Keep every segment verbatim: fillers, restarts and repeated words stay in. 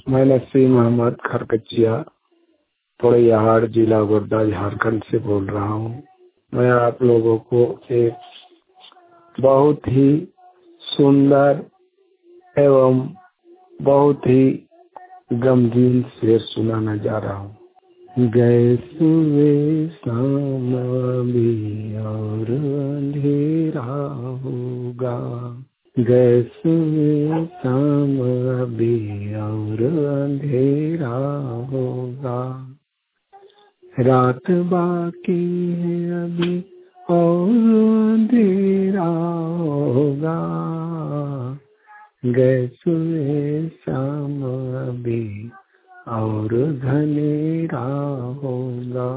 मैं नसीम अहमद खरकचिया पोड़ैयाहाट जिला गोड्डा झारखंड से बोल रहा हूँ। मैं आप लोगों को एक बहुत ही सुंदर एवं बहुत ही गमगीन शेर सुनाने जा रहा हूँ। गए सुबह शाम भी और अंधेरा होगा, गए सुबह शाम भी और अंधेरा होगा, रात बाकी है अभी और अंधेरा होगा, गए सुबह शाम अभी और घनेरा होगा,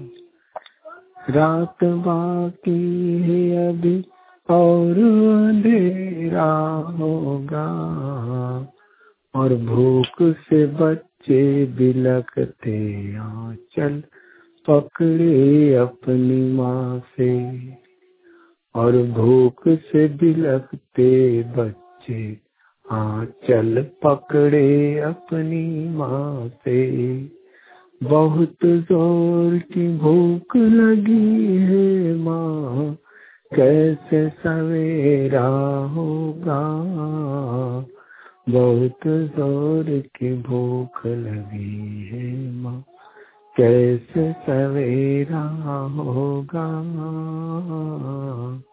रात बाकी है अभी और अंधेरा होगा, और भूख से बच्चे बिलखते आंचल पकड़े अपनी माँ से, और भूख से बिलखते बच्चे आंचल पकड़े अपनी माँ से, बहुत जोर की भूख लगी है माँ, कैसे सवेरा होगा, बहुत जोर की भूख लगी है माँ, कैसे सवेरा होगा।